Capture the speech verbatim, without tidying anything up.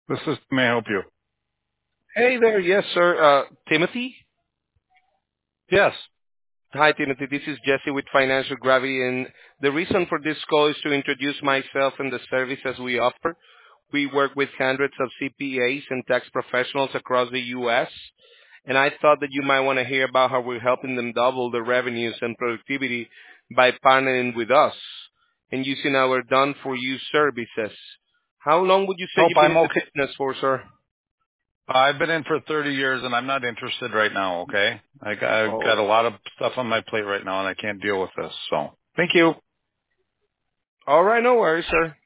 This is, may I help you? Hey there, yes, sir. Uh, Timothy? Yes. Hi, Timothy. This is Jesse with Financial Gravity, and the reason for this call is to introduce myself and the services we offer. We work with hundreds of C P As and tax professionals across the U S, and I thought that you might want to hear about how we're helping them double their revenues and productivity by partnering with us and using our done-for-you services. How long would you say Nope, you've been I'm in the okay. business for, sir? I've been in for thirty years and I'm not interested right now, okay? I got, I've got Oh, a lot of stuff on my plate right now and I can't deal with this. So, thank you. all right. No worries, sir.